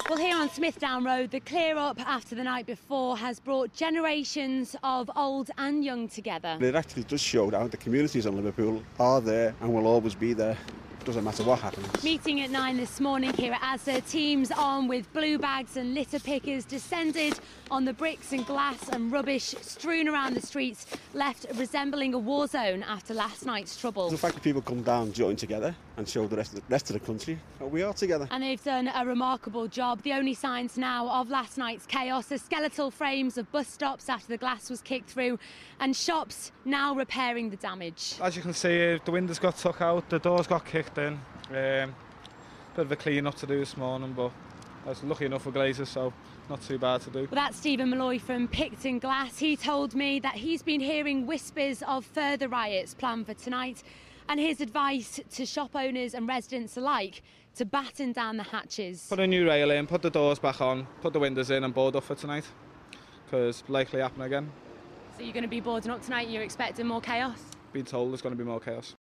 Well, here on Smithdown Road, the clear-up after the night before has brought generations of old and young together. It actually does show that the communities in Liverpool are there and will always be there. Doesn't matter what happens. Meeting at 9 this morning here at Asda, teams armed with blue bags and litter pickers descended on the bricks and glass and rubbish strewn around the streets, left resembling a war zone after last night's trouble. The fact that people come down, join together and show the rest of the country that we are together. And they've done a remarkable job. The only signs now of last night's chaos are skeletal frames of bus stops after the glass was kicked through and shops now repairing the damage. As you can see, the windows got took out, the doors got kicked in. Bit of a clean up to do this morning, but I was lucky enough for glazers, so not too bad to do. Well, that's Stephen Malloy from Picton Glass. He told me that he's been hearing whispers of further riots planned for tonight, and his advice to shop owners and residents alike to batten down the hatches. Put a new rail in, put the doors back on, put the windows in and board up for tonight, because likely happen again. So you're going to be boarding up tonight, you're expecting more chaos? Been told there's going to be more chaos.